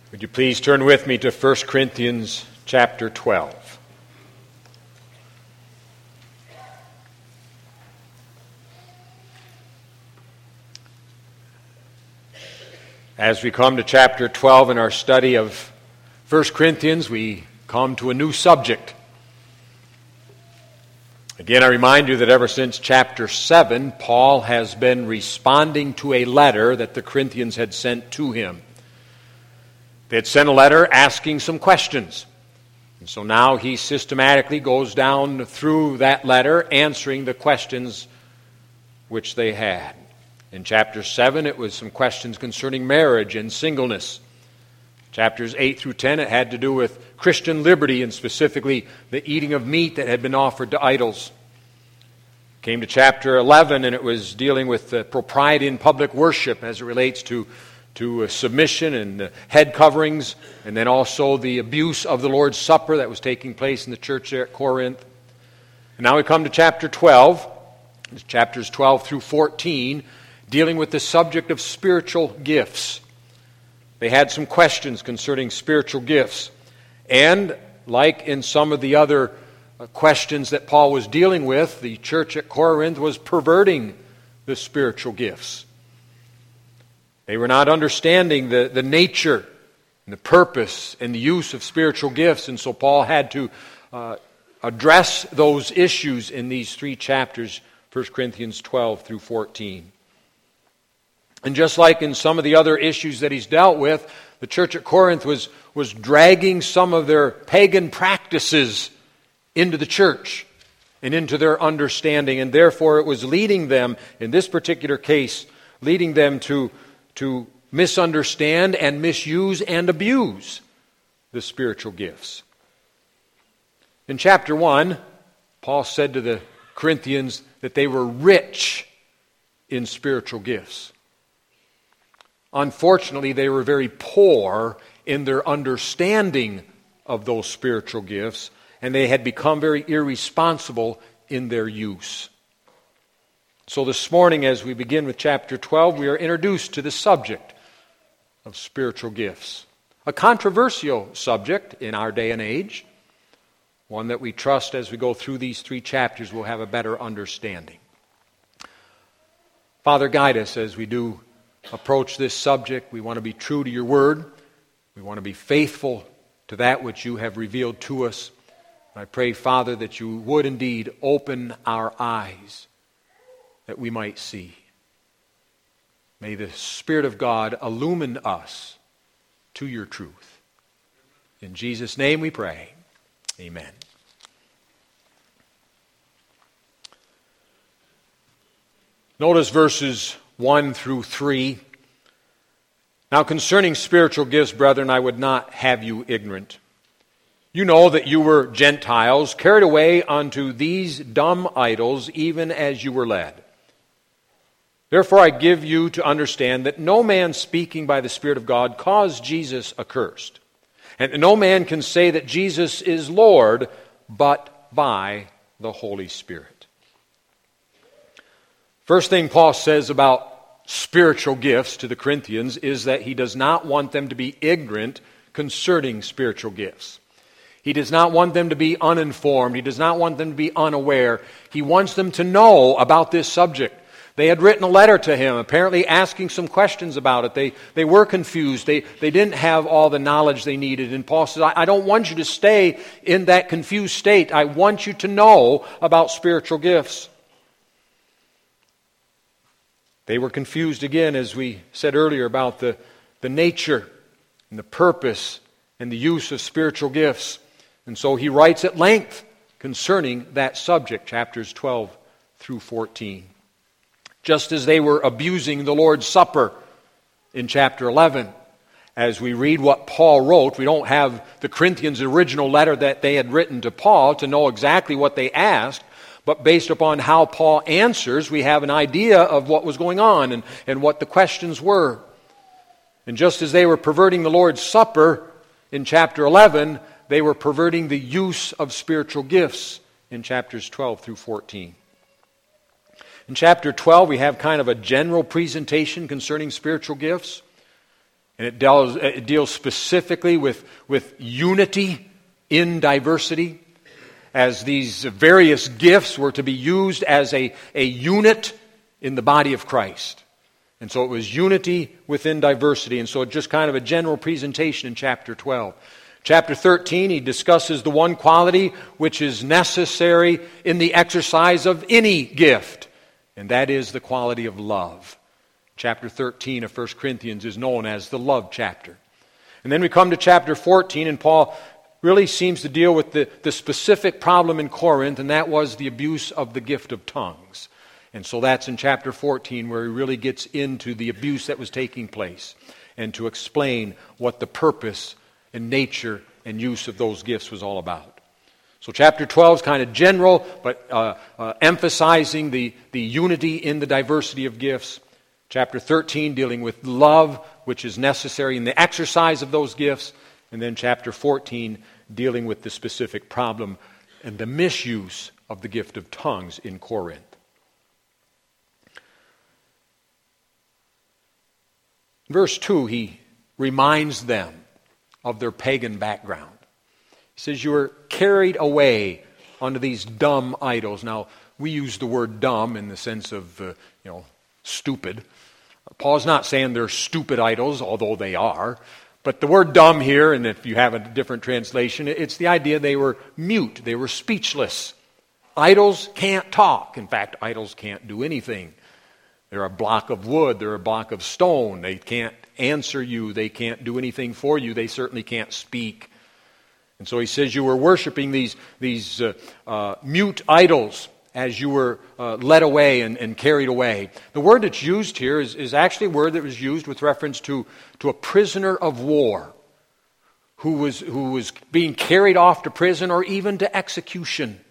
Would you please turn with me to 1 Corinthians chapter 12. As we come to chapter 12 in our study of 1 Corinthians, we come to a new subject. Again, I remind you that ever since chapter 7, Paul has been responding to a letter that the Corinthians had sent to him. They had sent a letter asking some questions. And so now he systematically goes down through that letter answering the questions which they had. In chapter 7, it was some questions concerning marriage and singleness. Chapters 8 through 10, it had to do with Christian liberty and specifically the eating of meat that had been offered to idols. Came to chapter 11, and it was dealing with the propriety in public worship as it relates to submission and head coverings, and then also the abuse of the Lord's Supper that was taking place in the church there at Corinth. And now we come to chapter 12, chapters 12 through 14, dealing with the subject of spiritual gifts. They had some questions concerning spiritual gifts. And like in some of the other questions that Paul was dealing with, the church at Corinth was perverting the spiritual gifts. They were not understanding the nature and the purpose and the use of spiritual gifts, and so Paul had to address those issues in these three chapters, 1 Corinthians 12 through 14. And just like in some of the other issues that he's dealt with, the church at Corinth was dragging some of their pagan practices into the church and into their understanding, and therefore it was leading them, in this particular case, leading them to misunderstand and misuse and abuse the spiritual gifts. In chapter 1, Paul said to the Corinthians that they were rich in spiritual gifts. Unfortunately, they were very poor in their understanding of those spiritual gifts, and they had become very irresponsible in their use. So this morning, as we begin with chapter 12, we are introduced to the subject of spiritual gifts. A controversial subject in our day and age, one that we trust as we go through these three chapters we'll have a better understanding. Father, guide us as we do approach this subject. We want to be true to your word. We want to be faithful to that which you have revealed to us. I pray, Father, that you would indeed open our eyes that we might see. May the Spirit of God illumine us to your truth. In Jesus' name we pray. Amen. Notice verses 1 through 3. Now concerning spiritual gifts, brethren, I would not have you ignorant. You know that you were Gentiles, carried away unto these dumb idols, even as you were led. Therefore I give you to understand that no man speaking by the Spirit of God caused Jesus accursed. And no man can say that Jesus is Lord but by the Holy Spirit. First thing Paul says about spiritual gifts to the Corinthians is that he does not want them to be ignorant concerning spiritual gifts. He does not want them to be uninformed. He does not want them to be unaware. He wants them to know about this subject. They had written a letter to him, apparently asking some questions about it. They were confused. They didn't have all the knowledge they needed. And Paul says, I don't want you to stay in that confused state. I want you to know about spiritual gifts. They were confused again, as we said earlier, about the nature and the purpose and the use of spiritual gifts. And so he writes at length concerning that subject, chapters 12 through 14. Just as they were abusing the Lord's Supper in chapter 11. As we read what Paul wrote, we don't have the Corinthians' original letter that they had written to Paul to know exactly what they asked, but based upon how Paul answers, we have an idea of what was going on and what the questions were. And just as they were perverting the Lord's Supper in chapter 11, they were perverting the use of spiritual gifts in chapters 12 through 14. In chapter 12, we have kind of a general presentation concerning spiritual gifts. And it deals specifically with unity in diversity, as these various gifts were to be used as a unit in the body of Christ. And so it was unity within diversity. And so just kind of a general presentation in chapter 12. Chapter 13, he discusses the one quality which is necessary in the exercise of any gift, and that is the quality of love. Chapter 13 of 1 Corinthians is known as the love chapter. And then we come to chapter 14, and Paul really seems to deal with the specific problem in Corinth, and that was the abuse of the gift of tongues. And so that's in chapter 14 where he really gets into the abuse that was taking place and to explain what the purpose and nature and use of those gifts was all about. So chapter 12 is kind of general, but emphasizing the unity in the diversity of gifts. Chapter 13 dealing with love, which is necessary in the exercise of those gifts. And then chapter 14 dealing with the specific problem and the misuse of the gift of tongues in Corinth. Verse 2, he reminds them of their pagan background. He says, you were carried away onto these dumb idols. Now, we use the word dumb in the sense of, stupid. Paul's not saying they're stupid idols, although they are. But the word dumb here, and if you have a different translation, it's the idea they were mute, they were speechless. Idols can't talk. In fact, idols can't do anything. They're a block of wood, they're a block of stone. They can't answer you, they can't do anything for you, they certainly can't speak. And so he says you were worshiping these mute idols as you were led away and carried away. The word that's used here is actually a word that was used with reference to a prisoner of war who was being carried off to prison or even to execution.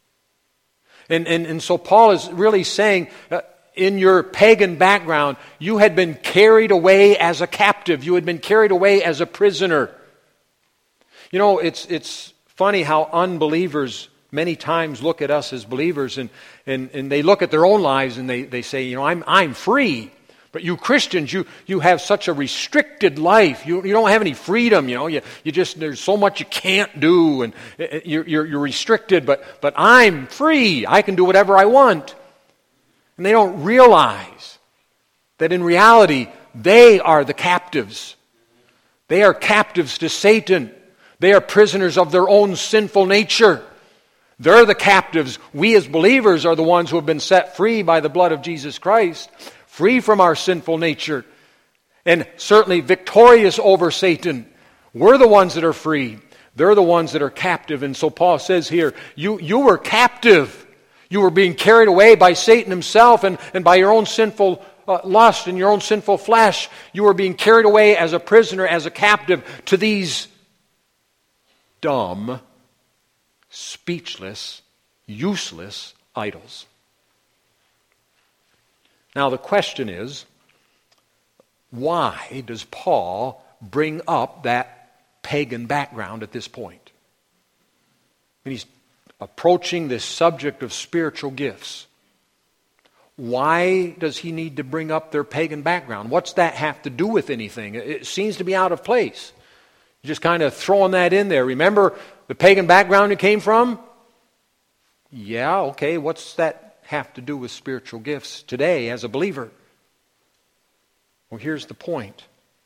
And so Paul is really saying, in your pagan background, you had been carried away as a captive. You had been carried away as a prisoner. You know, it's funny how unbelievers many times look at us as believers and they look at their own lives and they say, I'm free. But you Christians, you have such a restricted life. You don't have any freedom. You just, there's so much you can't do, and you're restricted. But I'm free. I can do whatever I want. And they don't realize that in reality, they are the captives. They are captives to Satan. They are prisoners of their own sinful nature. They're the captives. We as believers are the ones who have been set free by the blood of Jesus Christ, free from our sinful nature, and certainly victorious over Satan. We're the ones that are free. They're the ones that are captive. And so Paul says here, you were captive. You were being carried away by Satan himself and by your own sinful lust and your own sinful flesh. You were being carried away as a prisoner, as a captive to these dumb, speechless, useless idols. Now the question is, why does Paul bring up that pagan background at this point? And he's approaching this subject of spiritual gifts. Why does he need to bring up their pagan background? What's that have to do with anything? It seems to be out of place. Just kind of throwing that in there. Remember the pagan background it came from? Yeah, okay. What's that have to do with spiritual gifts today as a believer? Well, here's the point.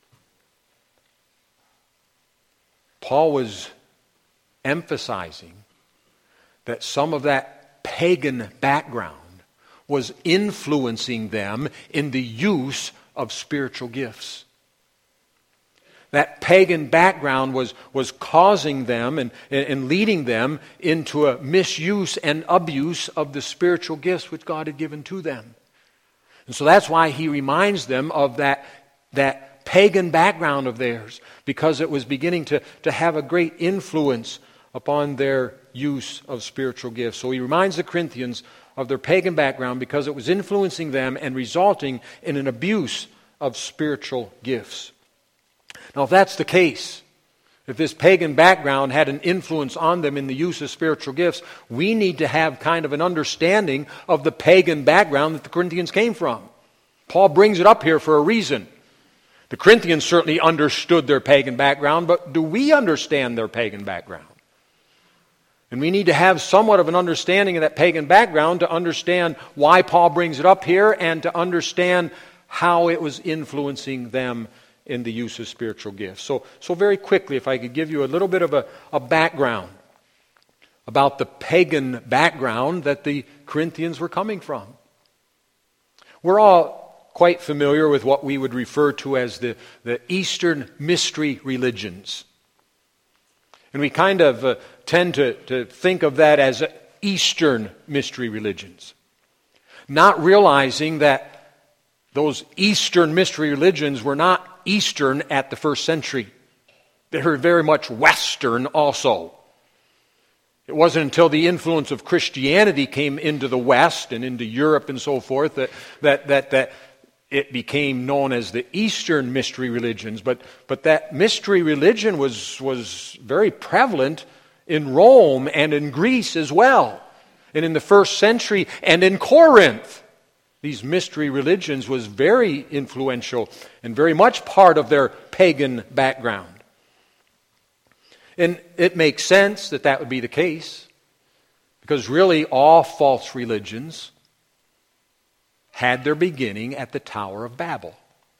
Paul was emphasizing that some of that pagan background was influencing them in the use of spiritual gifts. That pagan background was causing them and leading them into a misuse and abuse of the spiritual gifts which God had given to them. And so that's why he reminds them of that pagan background of theirs, because it was beginning to have a great influence upon their use of spiritual gifts. So he reminds the Corinthians of their pagan background because it was influencing them and resulting in an abuse of spiritual gifts. Now, if that's the case, if this pagan background had an influence on them in the use of spiritual gifts, we need to have kind of an understanding of the pagan background that the Corinthians came from. Paul brings it up here for a reason. The Corinthians certainly understood their pagan background, but do we understand their pagan background? And we need to have somewhat of an understanding of that pagan background to understand why Paul brings it up here and to understand how it was influencing them in the use of spiritual gifts. So very quickly, if I could give you a little bit of a background about the pagan background that the Corinthians were coming from. We're all quite familiar with what we would refer to as the Eastern mystery religions. And we kind of tend to think of that as Eastern mystery religions, not realizing that those Eastern mystery religions were not Eastern at the first century. They were very much Western also. It wasn't until the influence of Christianity came into the West and into Europe and so forth that it became known as the Eastern mystery religions. But that mystery religion was very prevalent in Rome and in Greece as well, and in the first century and in Corinth. These mystery religions was very influential and very much part of their pagan background. And it makes sense that would be the case, because really all false religions had their beginning at the Tower of Babel.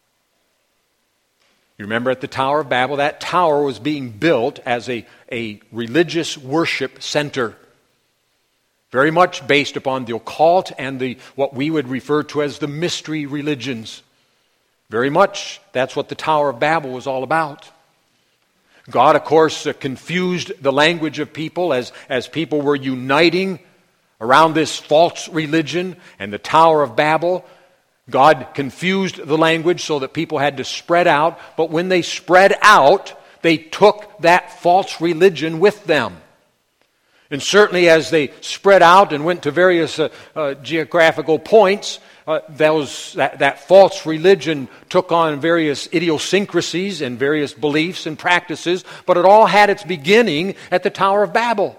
You remember at the Tower of Babel, that tower was being built as a religious worship center, very much based upon the occult and what we would refer to as the mystery religions. Very much that's what the Tower of Babel was all about. God, of course, confused the language of people as people were uniting around this false religion and the Tower of Babel. God confused the language so that people had to spread out. But when they spread out, they took that false religion with them. And certainly as they spread out and went to various geographical points, that false religion took on various idiosyncrasies and various beliefs and practices, but it all had its beginning at the Tower of Babel.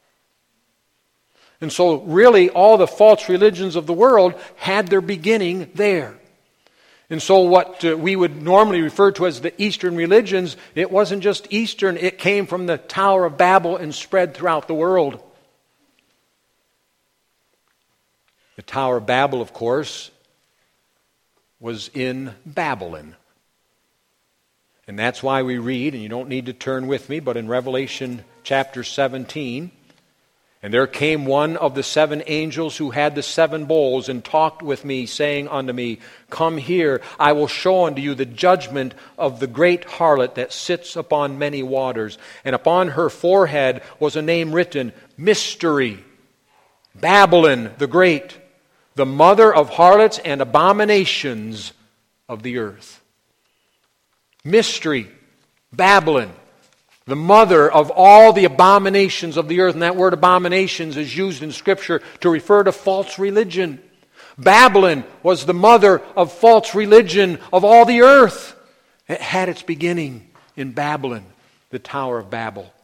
And so really all the false religions of the world had their beginning there. And so what we would normally refer to as the Eastern religions, it wasn't just Eastern, it came from the Tower of Babel and spread throughout the world. The Tower of Babel, of course, was in Babylon. And that's why we read, and you don't need to turn with me, but in Revelation chapter 17, and there came one of the 7 angels who had the 7 bowls and talked with me, saying unto me, Come here, I will show unto you the judgment of the great harlot that sits upon many waters. And upon her forehead was a name written, Mystery, Babylon the Great, the mother of harlots and abominations of the earth. Mystery, Babylon, the mother of all the abominations of the earth. And that word abominations is used in Scripture to refer to false religion. Babylon was the mother of false religion of all the earth. It had its beginning in Babylon, the Tower of Babel.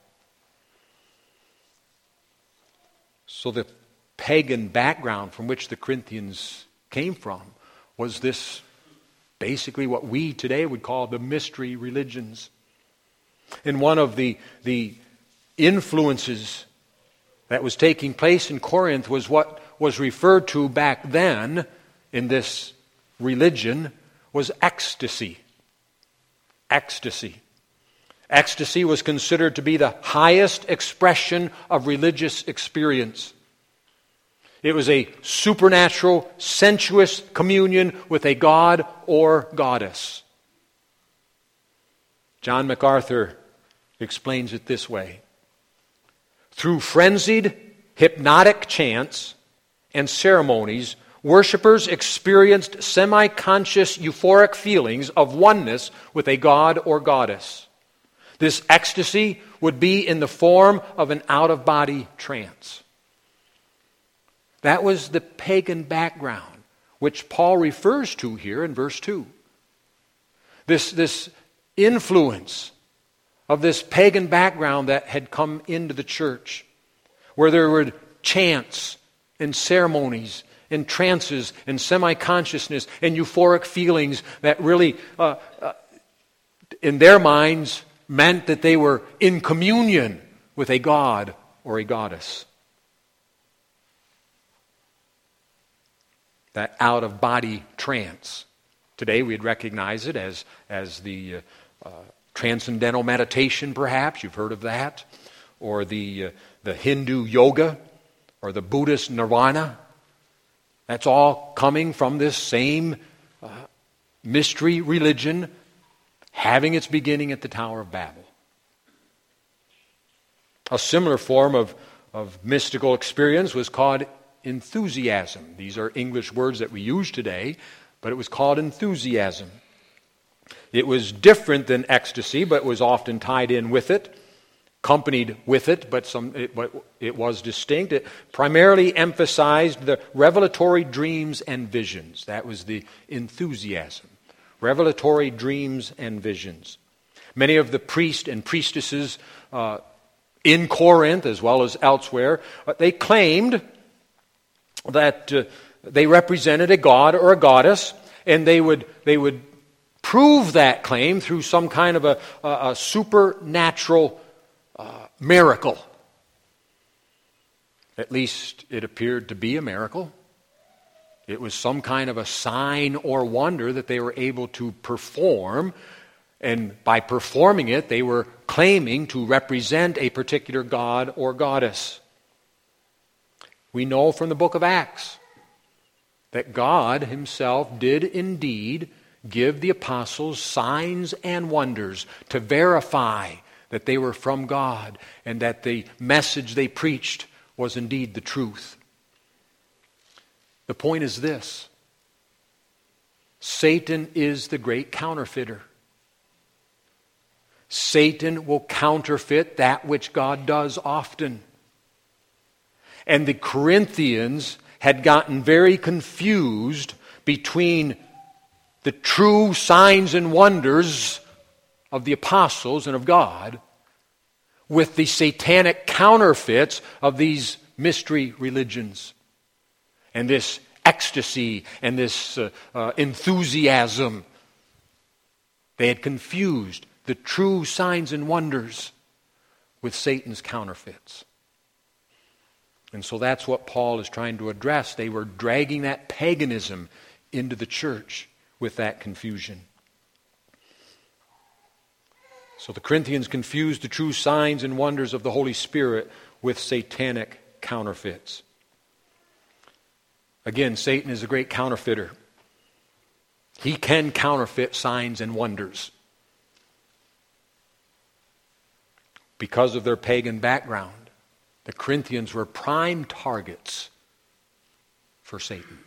So the pagan background from which the Corinthians came from was this, basically what we today would call the mystery religions. And one of the influences that was taking place in Corinth was what was referred to back then in this religion was ecstasy. Ecstasy. Ecstasy was considered to be the highest expression of religious experience. It was a supernatural, sensuous communion with a god or goddess. John MacArthur explains it this way. Through frenzied, hypnotic chants and ceremonies, worshipers experienced semi-conscious euphoric feelings of oneness with a god or goddess. This ecstasy would be in the form of an out-of-body trance. That was the pagan background, which Paul refers to here in verse 2. This influence of this pagan background that had come into the church, where there were chants and ceremonies and trances and semi-consciousness and euphoric feelings that really in their minds, meant that they were in communion with a god or a goddess. That out-of-body trance. Today we'd recognize it as the transcendental meditation, perhaps. You've heard of that. Or the Hindu yoga, or the Buddhist nirvana. That's all coming from this same mystery religion having its beginning at the Tower of Babel. A similar form of mystical experience was called enthusiasm. These are English words that we use today, but it was called enthusiasm. It was different than ecstasy, but was often tied in with it, accompanied with it, but it was distinct. It primarily emphasized the revelatory dreams and visions. That was the enthusiasm. Revelatory dreams and visions. Many of the priests and priestesses in Corinth, as well as elsewhere, they claimed that they represented a god or a goddess, and they would prove that claim through some kind of a supernatural miracle. At least it appeared to be a miracle. It was some kind of a sign or wonder that they were able to perform, and by performing it, they were claiming to represent a particular god or goddess. We know from the book of Acts that God himself did indeed give the apostles signs and wonders to verify that they were from God and that the message they preached was indeed the truth. The point is this: Satan is the great counterfeiter. Satan will counterfeit that which God does often. And the Corinthians had gotten very confused between the true signs and wonders of the apostles and of God with the satanic counterfeits of these mystery religions and this ecstasy and this enthusiasm. They had confused the true signs and wonders with Satan's counterfeits. And so that's what Paul is trying to address. They were dragging that paganism into the church with that confusion. So the Corinthians confused the true signs and wonders of the Holy Spirit with satanic counterfeits. Again, Satan is a great counterfeiter. He can counterfeit signs and wonders. Because of their pagan background, the Corinthians were prime targets for Satan.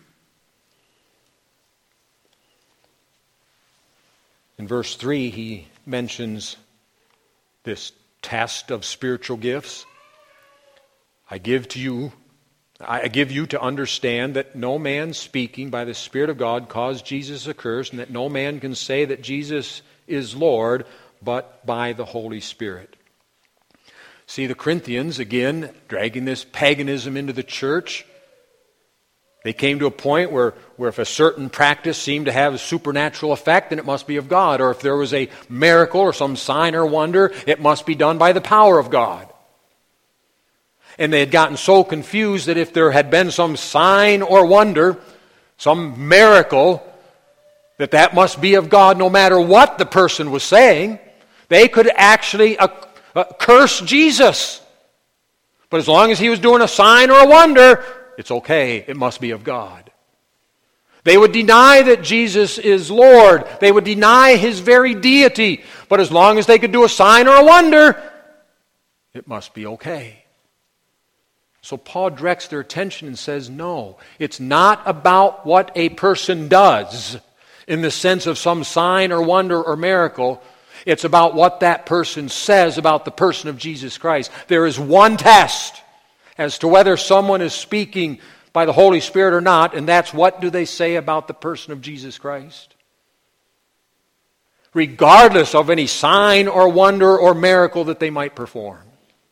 In verse 3, he mentions this test of spiritual gifts. I give you to understand that no man speaking by the Spirit of God caused Jesus accursed, and that no man can say that Jesus is Lord but by the Holy Spirit. See, the Corinthians, again, dragging this paganism into the church. They came to a point where if a certain practice seemed to have a supernatural effect, then it must be of God. Or if there was a miracle or some sign or wonder, it must be done by the power of God. And they had gotten so confused that if there had been some sign or wonder, some miracle, that must be of God no matter what the person was saying. They could actually curse Jesus. But as long as he was doing a sign or a wonder, it's okay. It must be of God. They would deny that Jesus is Lord. They would deny his very deity. But as long as they could do a sign or a wonder, it must be okay. So Paul directs their attention and says, no, it's not about what a person does in the sense of some sign or wonder or miracle. It's about what that person says about the person of Jesus Christ. There is one test as to whether someone is speaking by the Holy Spirit or not, and that's what do they say about the person of Jesus Christ. Regardless of any sign or wonder or miracle that they might perform.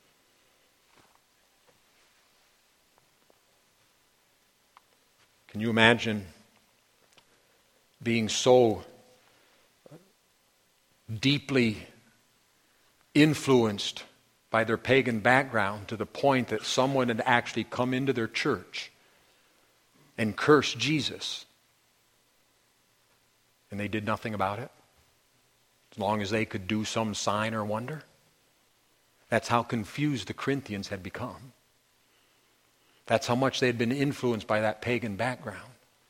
Can you imagine being so deeply influenced by their pagan background to the point that someone had actually come into their church and cursed Jesus. And they did nothing about it, as long as they could do some sign or wonder. That's how confused the Corinthians had become. That's how much they had been influenced by that pagan background.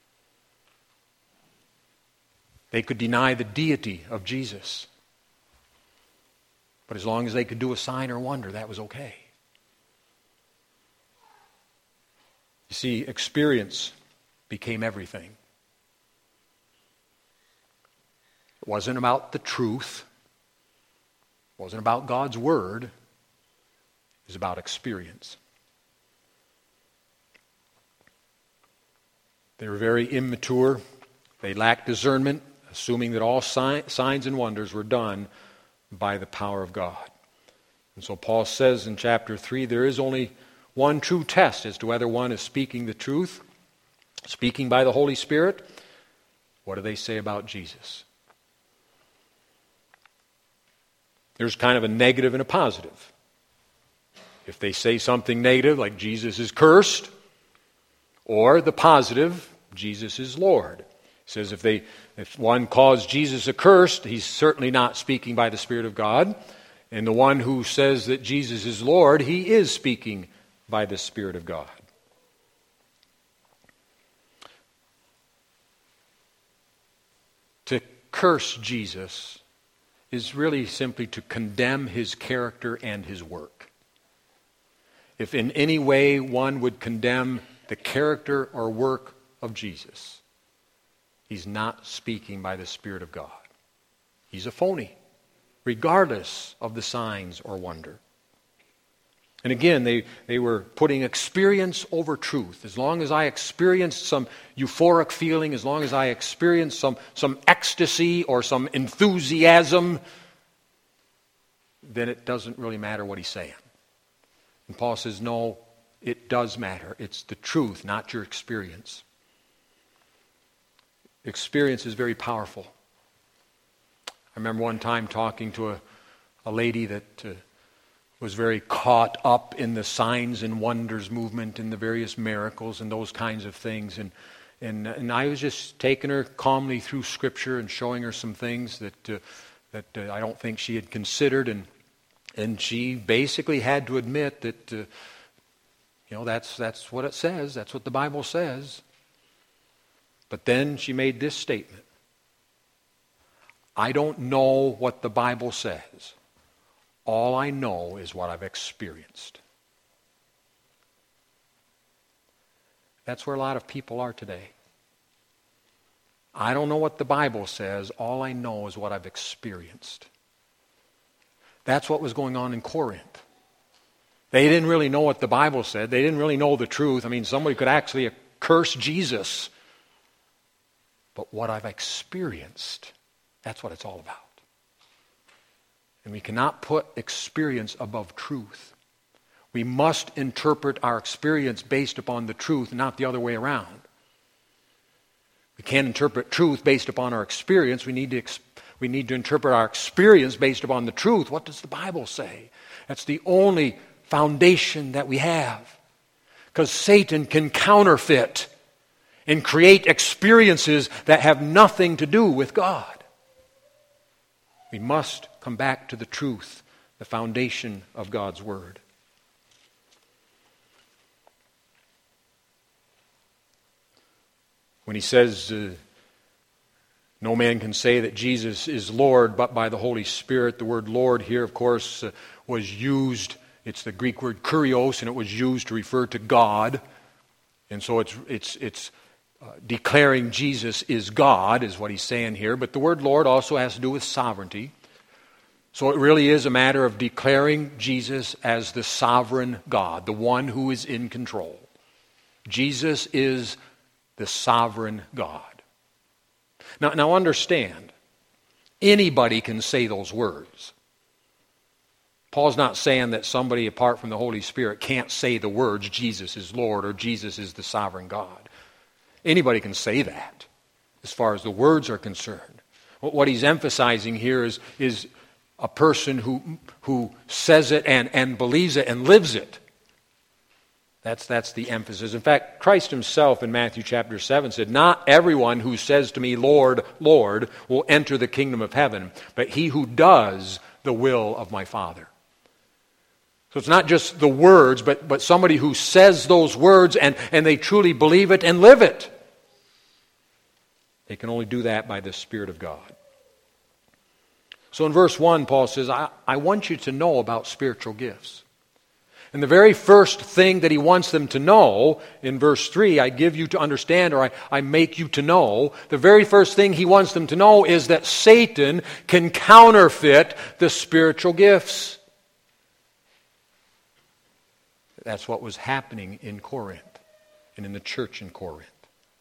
They could deny the deity of Jesus, but as long as they could do a sign or wonder, that was okay. You see, experience became everything. It wasn't about the truth. It wasn't about God's Word. It was about experience. They were very immature. They lacked discernment, assuming that all signs and wonders were done by the power of God. And so Paul says in chapter 3, there is only one true test as to whether one is speaking the truth, speaking by the Holy Spirit. What do they say about Jesus? There's kind of a negative and a positive. If they say something negative, like Jesus is cursed, or the positive, Jesus is Lord. It says if one calls Jesus accursed, he's certainly not speaking by the Spirit of God. And the one who says that Jesus is Lord, he is speaking by the Spirit of God. To curse Jesus is really simply to condemn his character and his work. If in any way one would condemn the character or work of Jesus, he's not speaking by the Spirit of God. He's a phony, regardless of the signs or wonder. And again, they were putting experience over truth. As long as I experience some euphoric feeling, as long as I experience some ecstasy or some enthusiasm, then it doesn't really matter what he's saying. And Paul says, no, it does matter. It's the truth, not your experience. Experience is very powerful. I remember one time talking to a lady that was very caught up in the signs and wonders movement and the various miracles and those kinds of things. And I was just taking her calmly through Scripture and showing her some things that I don't think she had considered. And she basically had to admit that, that's what it says. That's what the Bible says. But then she made this statement. I don't know what the Bible says. All I know is what I've experienced. That's where a lot of people are today. I don't know what the Bible says. All I know is what I've experienced. That's what was going on in Corinth. They didn't really know what the Bible said. They didn't really know the truth. I mean, somebody could actually curse Jesus. But what I've experienced, that's what it's all about. And we cannot put experience above truth. We must interpret our experience based upon the truth, not the other way around. We can't interpret truth based upon our experience. We need to interpret our experience based upon the truth. What does the Bible say? That's the only foundation that we have. Because Satan can counterfeit and create experiences that have nothing to do with God. We must come back to the truth, the foundation of God's Word. When he says, no man can say that Jesus is Lord but by the Holy Spirit, the word Lord here, of course, was used. It's the Greek word kurios, and it was used to refer to God. And so it's declaring Jesus is God, is what he's saying here. But the word Lord also has to do with sovereignty. So it really is a matter of declaring Jesus as the sovereign God, the one who is in control. Jesus is the sovereign God. Now understand, anybody can say those words. Paul's not saying that somebody apart from the Holy Spirit can't say the words, Jesus is Lord or Jesus is the sovereign God. Anybody can say that as far as the words are concerned. What he's emphasizing here is a person who says it and believes it and lives it. That's the emphasis. In fact, Christ himself in Matthew chapter 7 said, "Not everyone who says to me, 'Lord, Lord,' will enter the kingdom of heaven, but he who does the will of my Father." So it's not just the words, but somebody who says those words and they truly believe it and live it. They can only do that by the Spirit of God. So in verse 1, Paul says, I want you to know about spiritual gifts. And the very first thing that he wants them to know, in verse 3, I give you to understand, or I make you to know, the very first thing he wants them to know is that Satan can counterfeit the spiritual gifts. That's what was happening in Corinth and in the church in Corinth.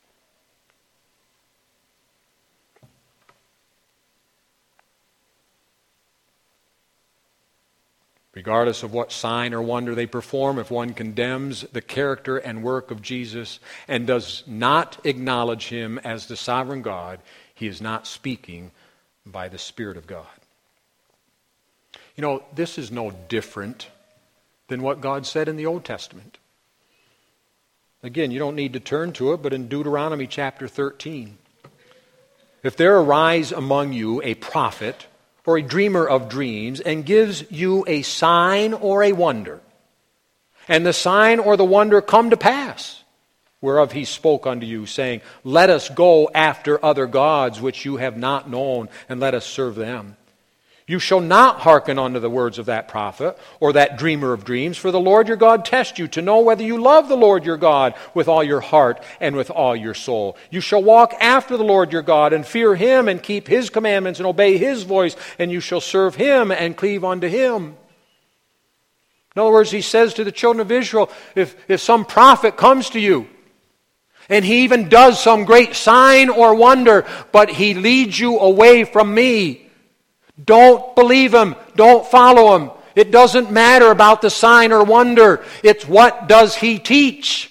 Regardless of what sign or wonder they perform, if one condemns the character and work of Jesus and does not acknowledge him as the sovereign God, he is not speaking by the Spirit of God. You know, this is no different than what God said in the Old Testament. Again, you don't need to turn to it, but in Deuteronomy chapter 13, "If there arise among you a prophet or a dreamer of dreams, and gives you a sign or a wonder, and the sign or the wonder come to pass, whereof he spoke unto you, saying, 'Let us go after other gods which you have not known, and let us serve them.' You shall not hearken unto the words of that prophet or that dreamer of dreams, for the Lord your God tests you to know whether you love the Lord your God with all your heart and with all your soul. You shall walk after the Lord your God and fear him and keep his commandments and obey his voice, and you shall serve him and cleave unto him." In other words, he says to the children of Israel, if some prophet comes to you, and he even does some great sign or wonder, but he leads you away from me, don't believe him. Don't follow him. It doesn't matter about the sign or wonder. It's what does he teach?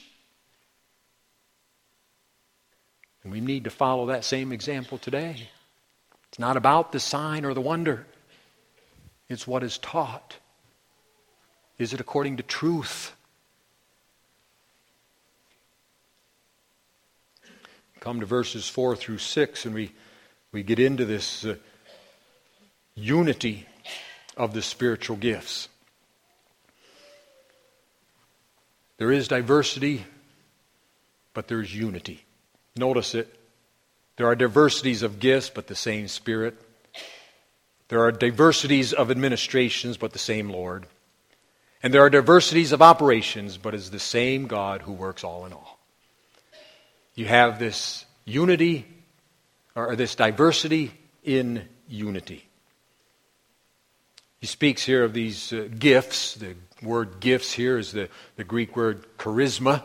And we need to follow that same example today. It's not about the sign or the wonder. It's what is taught. Is it according to truth? Come to verses 4 through 6 and we get into this unity of the spiritual gifts. There is diversity, but there's unity. Notice it. There are diversities of gifts, but the same Spirit. There are diversities of administrations, but the same Lord. And there are diversities of operations, but it's the same God who works all in all. You have this unity, or this diversity in unity. He speaks here of these gifts. The word gifts here is the Greek word charisma,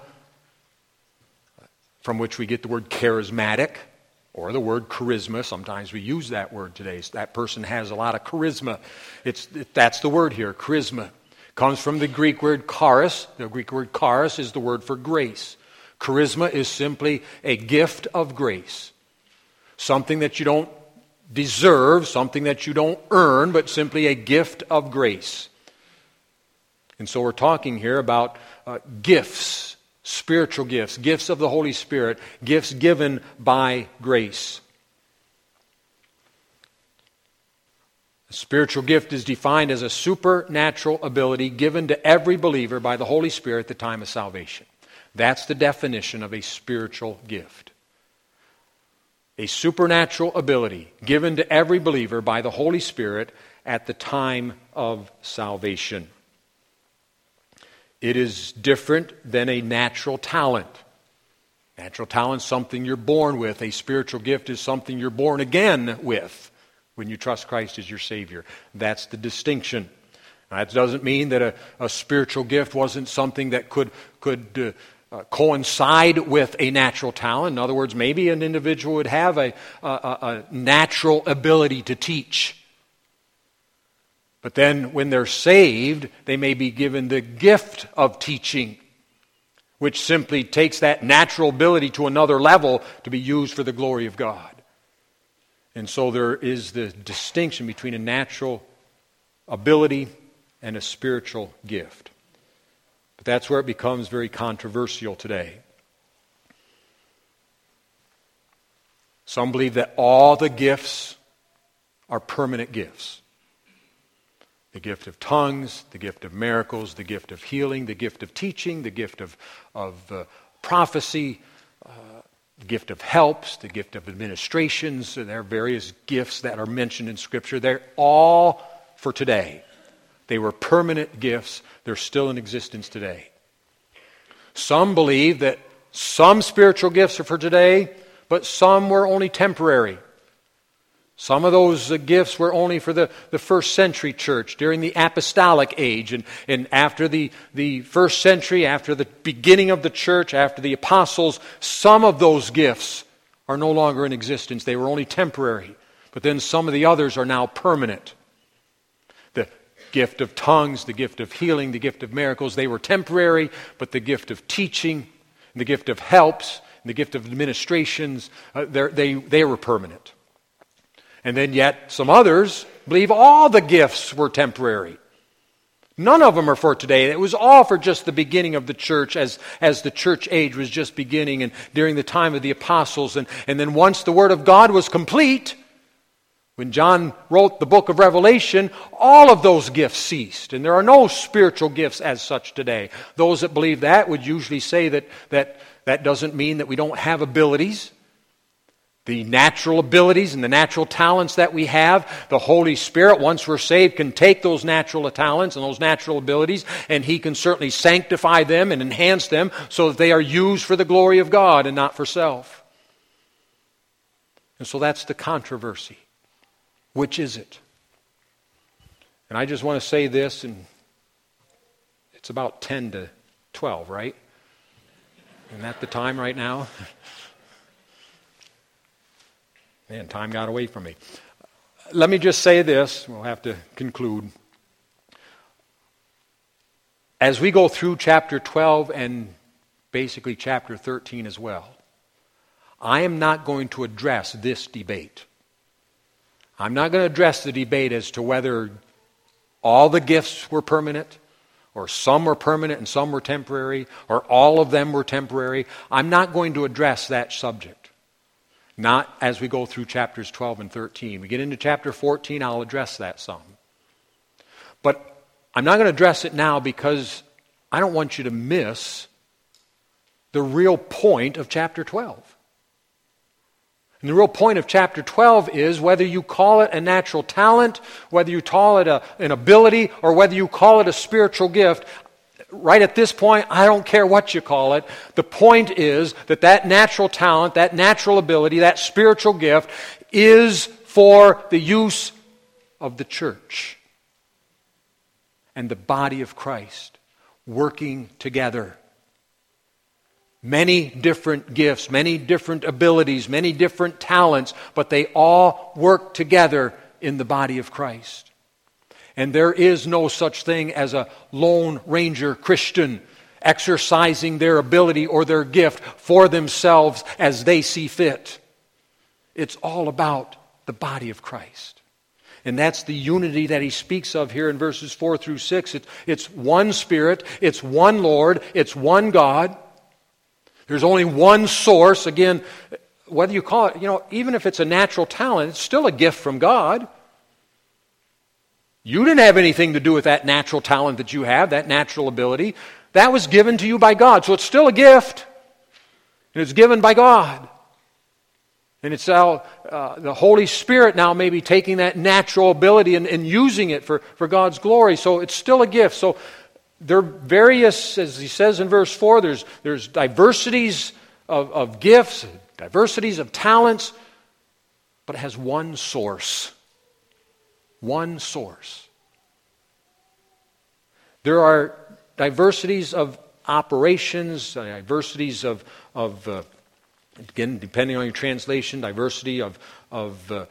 from which we get the word charismatic, or the word charisma. Sometimes we use that word today. That person has a lot of charisma. That's the word here, charisma. Comes from the Greek word charis. The Greek word charis is the word for grace. Charisma is simply a gift of grace. Something that you don't deserve, something that you don't earn, but simply a gift of grace. And so we're talking here about gifts, spiritual gifts, gifts of the Holy Spirit, gifts given by grace. A spiritual gift is defined as a supernatural ability given to every believer by the Holy Spirit at the time of salvation. That's the definition of a spiritual gift. A supernatural ability given to every believer by the Holy Spirit at the time of salvation. It is different than a natural talent. Natural talent is something you're born with. A spiritual gift is something you're born again with when you trust Christ as your Savior. That's the distinction. Now, that doesn't mean that a spiritual gift wasn't something that could coincide with a natural talent. In other words, maybe an individual would have a natural ability to teach. But then when they're saved, they may be given the gift of teaching, which simply takes that natural ability to another level to be used for the glory of God. And so there is the distinction between a natural ability and a spiritual gift. But that's where it becomes very controversial today. Some believe that all the gifts are permanent gifts. The gift of tongues, the gift of miracles, the gift of healing, the gift of teaching, the gift of prophecy, the gift of helps, the gift of administrations. There are various gifts that are mentioned in Scripture. They're all for today. They were permanent gifts. They're still in existence today. Some believe that some spiritual gifts are for today, but some were only temporary. Some of those gifts were only for the first century church during the apostolic age. And after the first century, after the beginning of the church, after the apostles, some of those gifts are no longer in existence. They were only temporary. But then some of the others are now permanent. The gift of tongues, the gift of healing, the gift of miracles, they were temporary, but the gift of teaching, the gift of helps, the gift of administrations, they were permanent. And then yet some others believe all the gifts were temporary. None of them are for today. It was all for just the beginning of the church as the church age was just beginning and during the time of the apostles. And then once the Word of God was complete, when John wrote the book of Revelation, all of those gifts ceased. And there are no spiritual gifts as such today. Those that believe that would usually say that doesn't mean that we don't have abilities. The natural abilities and the natural talents that we have, the Holy Spirit, once we're saved, can take those natural talents and those natural abilities, and He can certainly sanctify them and enhance them so that they are used for the glory of God and not for self. And so that's the controversy. Which is it? And I just want to say this, and it's about 10 to 12, right? Isn't that the time right now? Man, time got away from me. Let me just say this. We'll have to conclude. As we go through chapter 12 and basically chapter 13 as well, I am not going to address this debate. I'm not going to address the debate as to whether all the gifts were permanent, or some were permanent and some were temporary, or all of them were temporary. I'm not going to address that subject. Not as we go through chapters 12 and 13. We get into chapter 14, I'll address that some. But I'm not going to address it now because I don't want you to miss the real point of chapter 12. And the real point of chapter 12 is whether you call it a natural talent, whether you call it an ability, or whether you call it a spiritual gift. Right at this point, I don't care what you call it. The point is that natural talent, that natural ability, that spiritual gift is for the use of the church and the body of Christ working together. Many different gifts, many different abilities, many different talents, but they all work together in the body of Christ. And there is no such thing as a Lone Ranger Christian exercising their ability or their gift for themselves as they see fit. It's all about the body of Christ. And that's the unity that he speaks of here in verses 4 through 6. It's one Spirit, it's one Lord, it's one God. There's only one source. Again, whether you call it, even if it's a natural talent, it's still a gift from God. You didn't have anything to do with that natural talent that you have, that natural ability. That was given to you by God. So it's still a gift. And it's given by God. And it's how the Holy Spirit now may be taking that natural ability and using it for God's glory. So it's still a gift. So there are various, as he says in verse 4, there's diversities of gifts, diversities of talents, but it has one source. One source. There are diversities of operations, diversities of again, depending on your translation, diversity of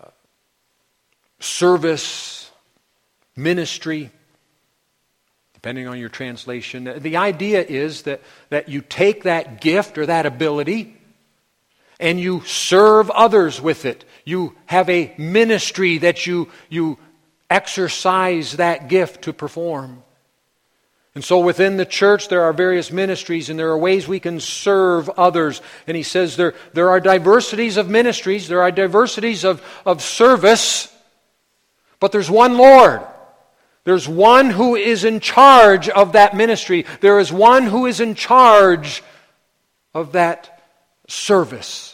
service, ministry, depending on your translation. The idea is that you take that gift or that ability and you serve others with it. You have a ministry that you exercise that gift to perform. And so within the church there are various ministries, and there are ways we can serve others. And he says there are diversities of ministries, there are diversities of service, but there's one Lord. There's one who is in charge of that ministry. There is one who is in charge of that service.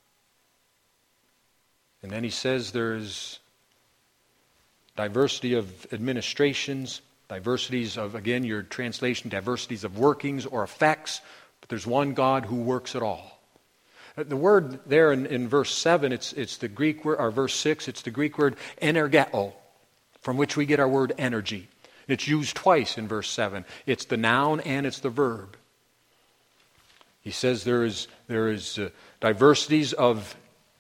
And then he says there's diversity of administrations, diversities of, again, your translation, diversities of workings or effects, but there's one God who works it all. The word there in verse 7, it's the Greek word, or verse 6, it's the Greek word energeo, from which we get our word energy. It's used twice in verse 7. It's the noun and it's the verb. He says there is diversities of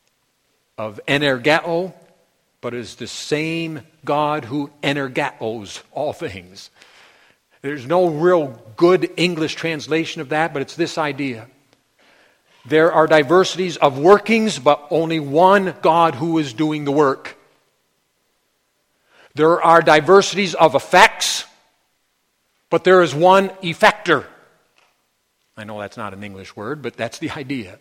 energeo, but it is the same God who energeos all things. There's no real good English translation of that, but it's this idea. There are diversities of workings, but only one God who is doing the work. There are diversities of effects, but there is one effector. I know that's not an English word, but that's the idea.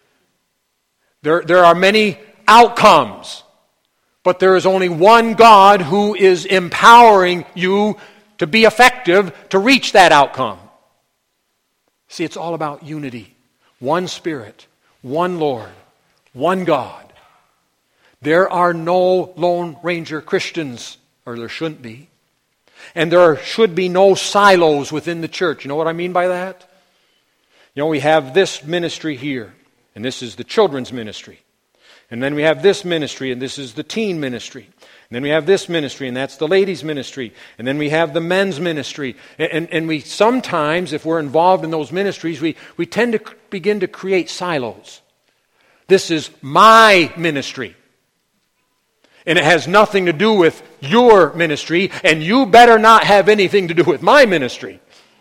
There are many outcomes, but there is only one God who is empowering you to be effective to reach that outcome. See, it's all about unity. One Spirit, one Lord, one God. There are no Lone Ranger Christians, or there shouldn't be. And there should be no silos within the church. You know what I mean by that? You know, we have this ministry here, and this is the children's ministry. And then we have this ministry, and this is the teen ministry. And then we have this ministry, and that's the ladies' ministry. And then we have the men's ministry. And we sometimes, if we're involved in those ministries, we tend to begin to create silos. This is my ministry. And it has nothing to do with your ministry, and you better not have anything to do with my ministry.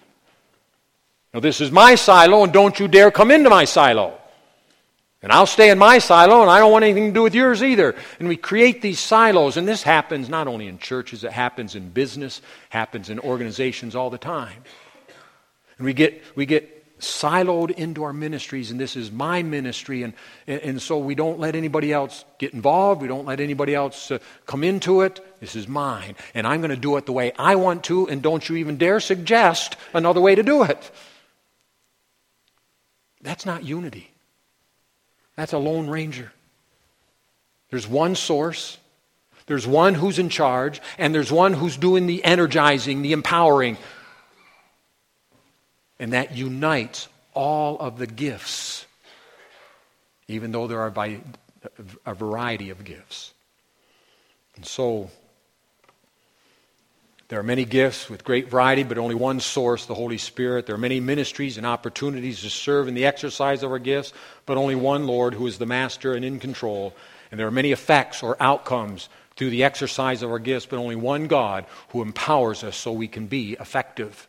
Now, this is my silo, and don't you dare come into my silo. And I'll stay in my silo, and I don't want anything to do with yours either. And we create these silos, and this happens not only in churches, it happens in business, happens in organizations all the time. And we get siloed into our ministries, and this is my ministry, and so we don't let anybody else get involved, we don't let anybody else come into it. This is mine, and I'm going to do it the way I want to, and don't you even dare suggest another way to do it. That's not unity. That's a Lone Ranger. There's one source, there's one who's in charge, and there's one who's doing the energizing, the empowering. And that unites all of the gifts, even though there are a variety of gifts. And so, there are many gifts with great variety, but only one source, the Holy Spirit. There are many ministries and opportunities to serve in the exercise of our gifts, but only one Lord who is the master and in control. And there are many effects or outcomes through the exercise of our gifts, but only one God who empowers us so we can be effective.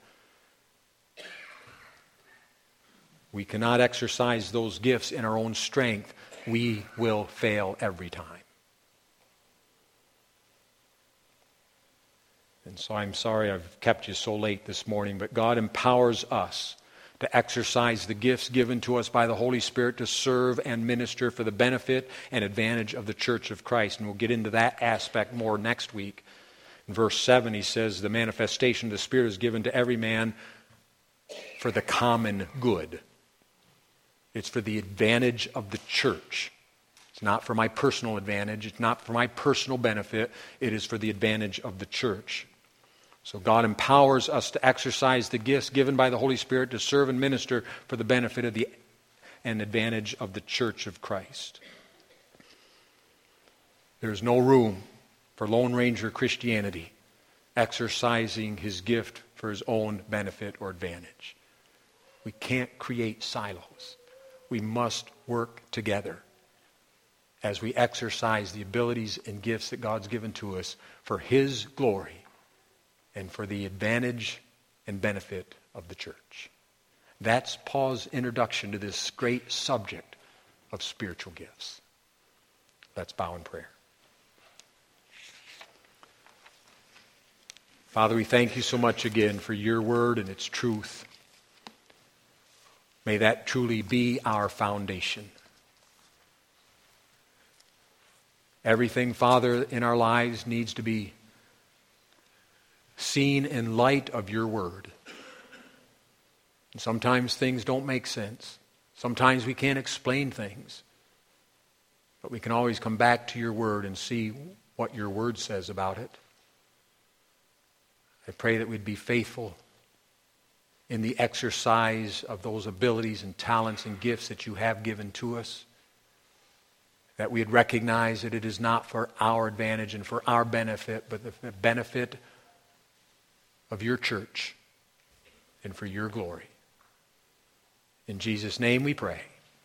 We cannot exercise those gifts in our own strength. We will fail every time. And so I'm sorry I've kept you so late this morning, but God empowers us to exercise the gifts given to us by the Holy Spirit to serve and minister for the benefit and advantage of the church of Christ. And we'll get into that aspect more next week. In verse 7, he says, the manifestation of the Spirit is given to every man for the common good. It's for the advantage of the church. It's not for my personal advantage. It's not for my personal benefit. It is for the advantage of the church. So God empowers us to exercise the gifts given by the Holy Spirit to serve and minister for the benefit of and advantage of the church of Christ. There's no room for Lone Ranger Christianity exercising his gift for his own benefit or advantage. We can't create silos. We must work together as we exercise the abilities and gifts that God's given to us for his glory and for the advantage and benefit of the church. That's Paul's introduction to this great subject of spiritual gifts. Let's bow in prayer. Father, we thank you so much again for your word and its truth. May that truly be our foundation. Everything, Father, in our lives needs to be seen in light of your word. And sometimes things don't make sense. Sometimes we can't explain things. But we can always come back to your word and see what your word says about it. I pray that we'd be faithful in the exercise of those abilities and talents and gifts that you have given to us. That we'd recognize that it is not for our advantage and for our benefit, but the benefit of your church and for your glory. In Jesus' name we pray.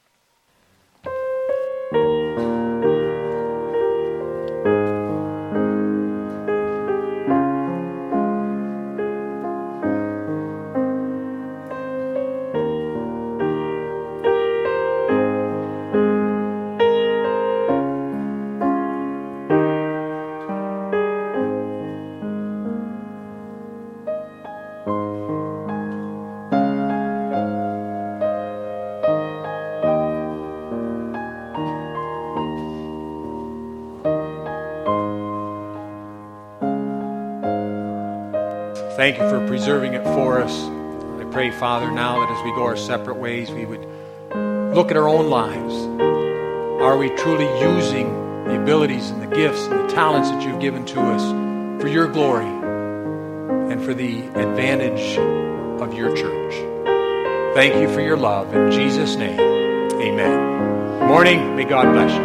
Thank you for preserving it for us. I pray, Father, now that as we go our separate ways, we would look at our own lives. Are we truly using the abilities and the gifts and the talents that you've given to us for your glory and for the advantage of your church? Thank you for your love. In Jesus' name, amen. Good morning. May God bless you.